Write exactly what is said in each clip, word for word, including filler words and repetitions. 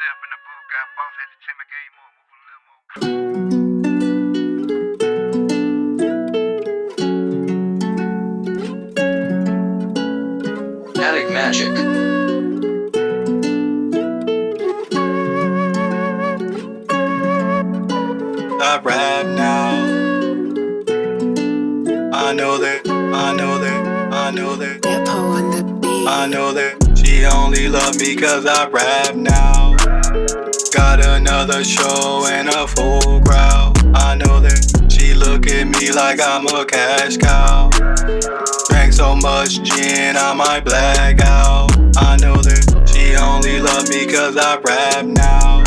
step in the booth, got boss, had to take my game on, move a little more. Attic Magic. I rap now. I know that, I know that, I know that. Depot on the beat. I know that she only love me cause I rap now. Got another show and a full crowd. I know that she look at me like I'm a cash cow. Drank so much gin I might black out. I know that she only love me cause I rap now.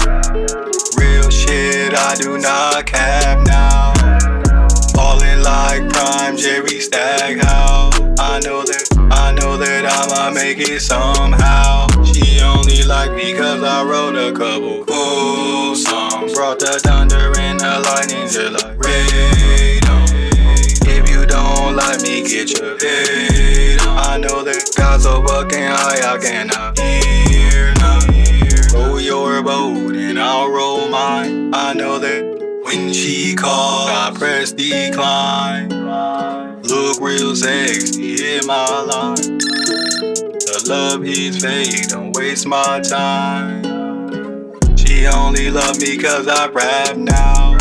Real shit, I do not cap now. Ballin' like Prime Jerry Stackhouse. I know that, I know that I'ma make it somehow. She only like me cause I wrote a couple cool songs. Brought the thunder and the lightning just like radon. If you don't like me, get your head on. I know that God's so fucking high, I cannot hear nothing. Roll your boat and I'll roll mine. I know that when she calls, I press decline. Look real sexy, hit my line. The love is fake, don't waste my time. She only love me cause I rap now.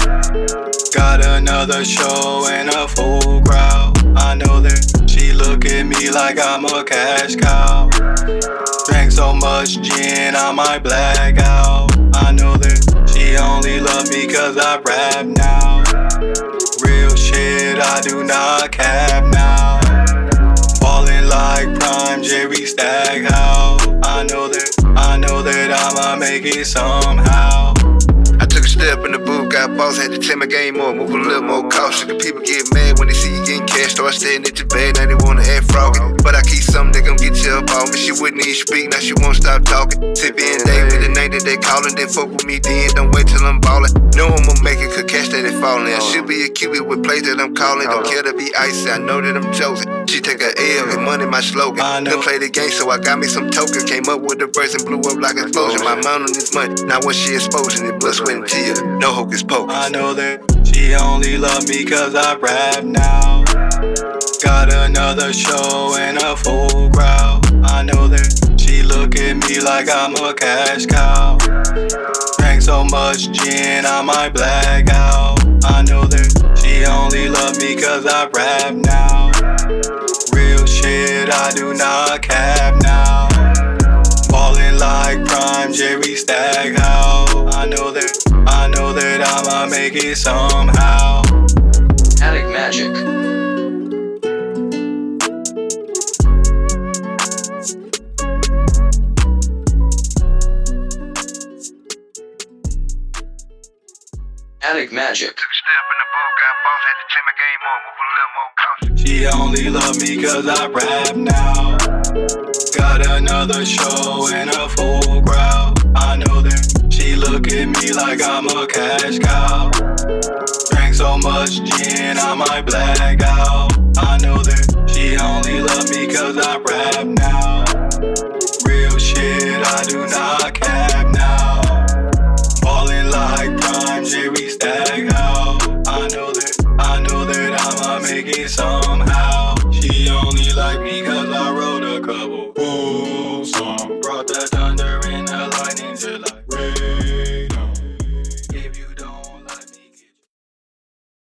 Got another show and a full crowd. I know that she look at me like I'm a cash cow. Drank so much gin I might black out. I know that she only love me cause I rap now. Real shit, I do not cap now. Ballin' like Prime Jerry Stackhouse. I know that, I know that I'ma make it somehow. I took a step in the booth, got boss, had to take my game on, move a little more cautious. The people get mad when they see you getting cash, start staring at your bag, now they wanna act froggy. But I keep something that gon' get you up on me. She wouldn't even speak, now she won't stop talking. Tip in day with the name that they callin', then fuck with me then, don't wait till I'm ballin'. Know I'ma make it, cause cash that they fallin'. I should be a Kiwi with plays that I'm callin', don't care to be icy, I know that I'm chosen. She take a L, and money my slogan. Don't play the game, so I got me some tokens. Came up with the verse and blew up like an explosion. My mind on this money, now when she exposing it, blood, sweat, and tears. No hocus pocus. I know that she only love me cause I rap now. Got another show and a full crowd. I know that she look at me like I'm a cash cow. Drank so much gin I might black out. I know that she only love me cause I rap now. Real shit, I do not cap now. Ballin' like Prime Jerry Stackhouse. I know that, I know that I'ma make it somehow. Attic Magic. Attic Magic. Took a step in the booth, got boss, had to take my game on, move a little more cautious. She only love me cause I rap now. Got another show and a full crowd. I know that she look at me like I'm a cash cow. Drank so much gin I might black out.